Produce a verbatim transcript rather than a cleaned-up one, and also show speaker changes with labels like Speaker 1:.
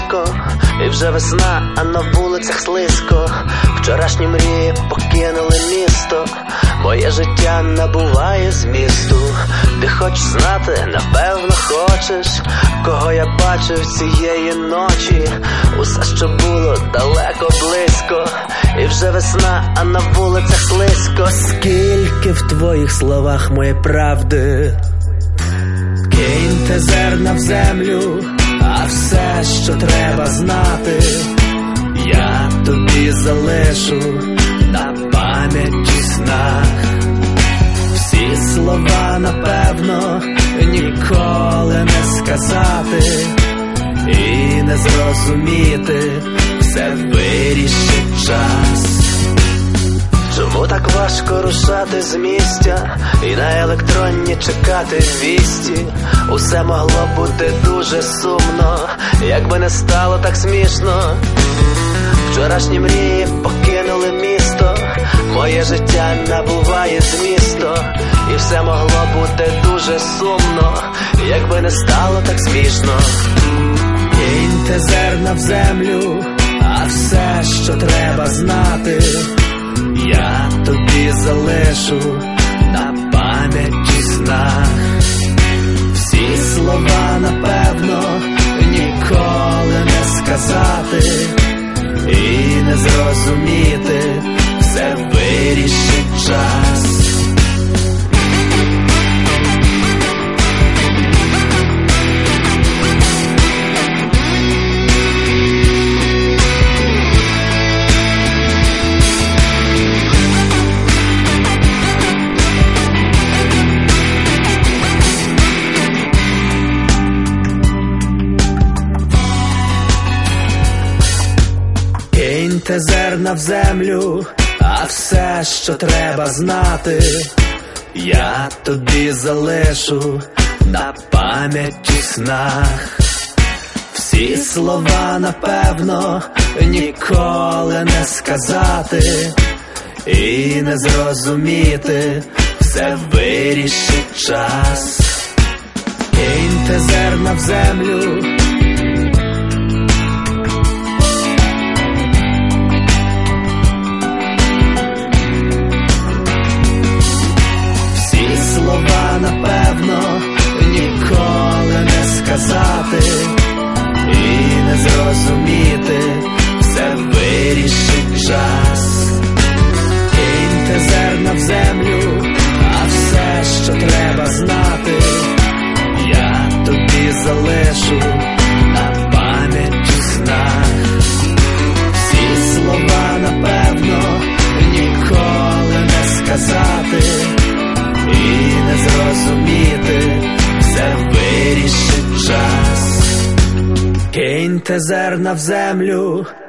Speaker 1: близько, і вже весна, а на вулицях слизько. Вчорашні мрії покинули місто, моє життя набуває змісту. Ти хочеш знати, напевно хочеш, кого я бачив цієї ночі. Усе, що було далеко близько, і вже весна, а на вулицях слизько. Скільки в твоїх словах моєї правди, киньте зерна в землю, а все, що треба знати, я тобі залишу на пам'ять у снах. Всі слова, напевно, ніколи не сказати і не зрозуміти, все вирішить час. Чому так важко рушати з місця і на електронні чекати вісті? Усе могло бути дуже сумно, якби не стало так смішно. Вчорашні мрії покинули місто, моє життя набуває змісту. І все могло бути дуже сумно, якби не стало так смішно. Киньте зерна в землю, а все, що треба знати, я тобі залишу на пам'ять у снах. Всі слова, напевно, ніколи не сказати і не зрозуміти, все вирішить час. Киньте зерна в землю, а все, що треба знати, я тобі залишу на пам'ять у снах. Всі слова, напевно, ніколи не сказати і не зрозуміти, все вирішить час. Киньте зерна в землю, напевно, ніколи не сказати і не зрозуміти, все вирішить час. Киньте зерна в землю, а все, що треба знати, я тобі залишу на пам'ять у снах. Всі слова, напевно, ніколи не сказати і не зрозуміти, все вирішить час. Киньте зерна в землю,